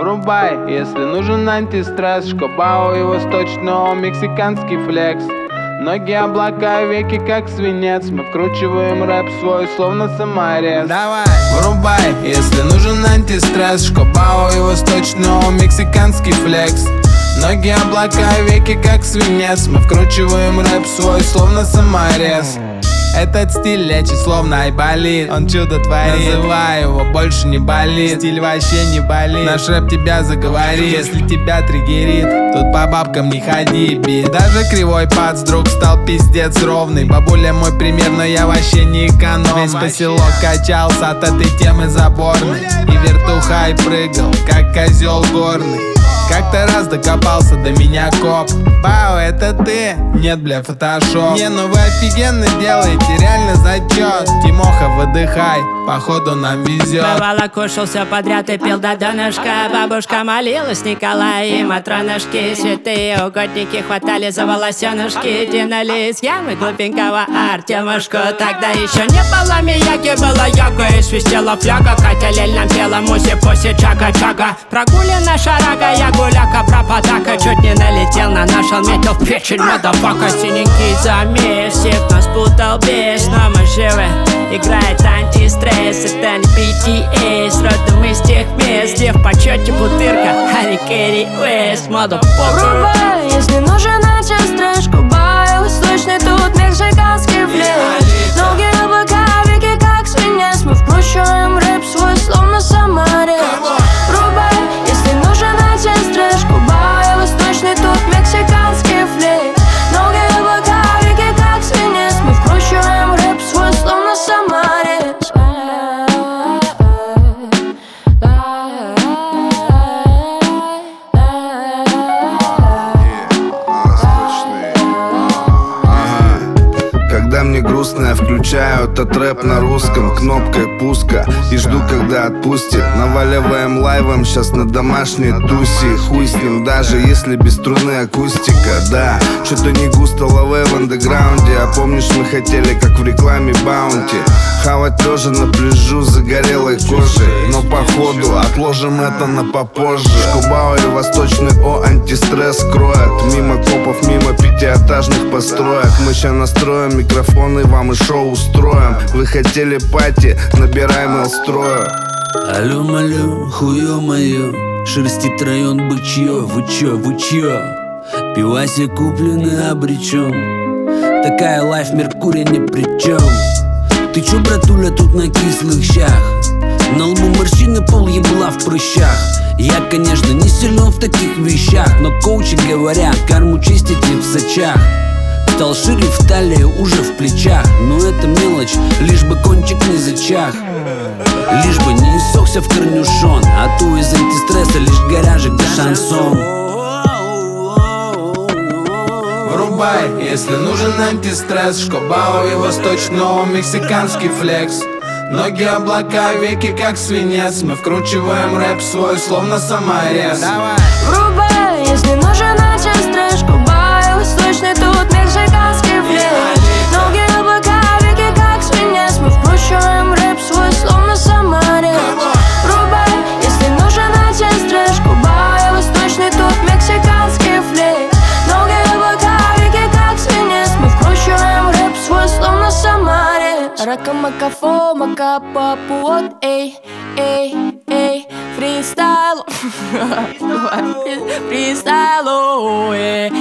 Врубай, если нужен антистресс, Шкобао и восточного мексиканский флекс. Ноги облака, веки как свинец. Мы вкручиваем рэп свой, словно саморез. Давай! Врубай, если нужен антистресс, Шкобао и восточного мексиканский флекс. Ноги облака, веки как свинец. Мы вкручиваем рэп свой, словно саморез. Этот стиль лечит словно айболит. Он чудо творит, называй его, больше не болит. Стиль вообще не болит, наш рэп тебя заговорит. Если тебя триггерит, тут по бабкам не ходи, бит. Даже кривой пац вдруг стал пиздец ровный. Бабуля мой пример, но я вообще не эконом. Весь поселок качался от этой темы заборной. И вертухай прыгал, как козел горный. Как-то раз докопался до меня коп. Бау, это ты? Нет, бля, фотошоп. Не, ну вы офигенно делаете, реально зачет. Тимоха, выдыхай, походу нам везет. Бывало, кушал все подряд и пил до донышка. Бабушка молилась, Николай и Матронушки. Святые угодники хватали за волосенышки. Тянули из ямы глупенького Артемушку. Тогда еще не было Мияги, была йога. И свистела фляга, Катя Лель нам пела муси-пуси, чага-чага. Прогулина шарага, я гуляка, пропадака. Чуть не налетел на наш, метил в печень, мадафака. Синенький замесик нас путал без, но мы живы. Играет антистресс, это не BTS. Родом из тех мест, где в почете бутырка Харри Керри Уэст, motherfucker. Врубай, если нужен антистресс, Шкобао, восточный тут мексиканский флекс. Ноги облака, веки как свинец. Мы вкручиваем рэп свой, словно саморез. Врубай, если нужен антистресс, Шкобао, восточный тут мексиканский флекс. Ноги облака, веки как свинец. Мы вкручиваем рэп свой, словно саморез. Когда мне грустно, я включаю этот рэп на русском, кнопкой пуска, и жду, когда отпустит. Наваливаем лайвом сейчас на домашней тусе. Хуй с ним, даже если без струны акустика. Да, что-то не густо лавэ в андеграунде. А помнишь, мы хотели, как в рекламе Баунти, хавать лежа на пляжу загорелой кожей. Но походу отложим это на попозже. Шкобао и восточный антистресс кроет. Мимо копов, мимо пятиэтажных построек. Мы ща настроим микрофоны, вам и шоу устроим. Вы хотели пати, набираем строю. Алло, малё, хуё моё, шерстит район бычьё. Вы чё? Пивасе куплены обречён. Такая лайф, Меркурий ни при чём. Ты чё, братуля, тут на кислых щах? На лбу морщины, пол ебла в прыщах. Я, конечно, не силен в таких вещах, но коучи говорят, карму чистите в сачах. Стал шире в талии, уже в плечах. Но это мелочь, лишь бы кончик не зачах. Лишь бы не иссохся в корнюшон. А то из антистресса лишь гаражик да шансон. Врубай, если нужен антистресс, Шкобао и восточного мексиканский флекс. Ноги облака, веки как свинец. Мы вкручиваем рэп свой, словно саморез. Врубай, если нужен антистресс, Шкобао, восточный тут мексиканский флекс. Ноги облака, веки как свинец. Мы вкручиваем рэп свой, словно саморез. Врубай, если нужен антистресс, Шкобао, восточный тут мексиканский флекс. Ноги облака, веки как свинец. Мы вкручиваем рэп свой, словно саморез. Рака-макафо, мака-папуот, эй, фристайл. Фристайл,